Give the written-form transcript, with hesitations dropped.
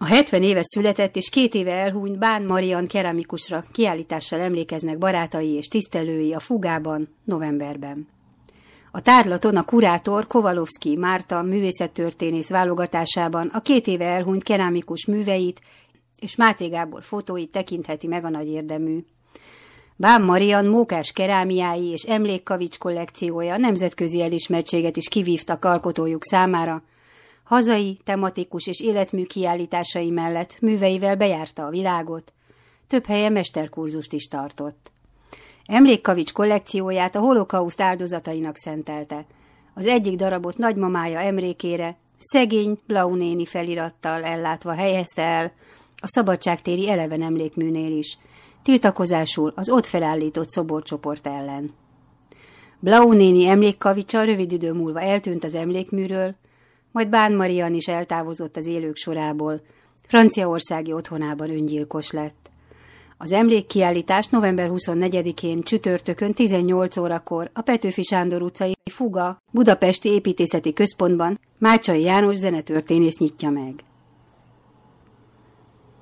A 70 éve született és 2 éve elhunyt Bán Marian keramikusra kiállítással emlékeznek barátai és tisztelői a Fugában, novemberben. A tárlaton a kurátor Kovalovszky Márta művészettörténész válogatásában a 2 éve elhunyt keramikus műveit és Máté Gábor fotóit tekintheti meg a nagy érdemű. Bán Marian mókás kerámiái és emlékkavics kollekciója nemzetközi elismertséget is kivívtak alkotójuk számára. Hazai, tematikus és életmű kiállításai mellett műveivel bejárta a világot, több helyen mesterkurzust is tartott. Emlékkavics kollekcióját a holokauszt áldozatainak szentelte. Az egyik darabot nagymamája emlékére szegény Blau néni felirattal ellátva helyezte el a szabadságtéri Eleven emlékműnél is, tiltakozásul az ott felállított szoborcsoport ellen. Blau néni emlékkavicsa rövid idő múlva eltűnt az emlékműről, majd Bán Marian is eltávozott az élők sorából, franciaországi otthonában öngyilkos lett. Az emlékkiállítás november 24-én csütörtökön 18 órakor a Petőfi Sándor utcai Fuga Budapesti Építészeti Központban Mácsai János zenetörténész nyitja meg.